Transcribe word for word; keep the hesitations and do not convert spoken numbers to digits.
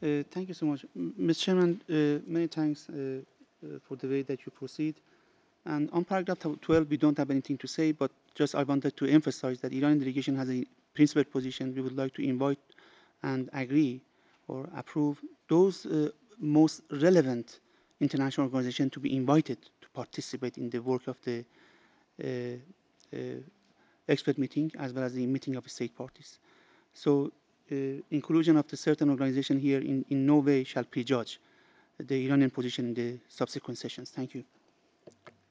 Uh, thank you so much. M- mister Chairman, uh, many thanks uh, uh, for the way that you proceed. And on paragraph twelve, we don't have anything to say, but just I wanted to emphasize that Iranian delegation has a principled position. We would like to invite and agree or approve those uh, most relevant international organizations to be invited to participate in the work of the uh, uh, expert meeting as well as the meeting of state parties. So uh, inclusion of the certain organization here in, in no way shall prejudge the Iranian position in the subsequent sessions. Thank you.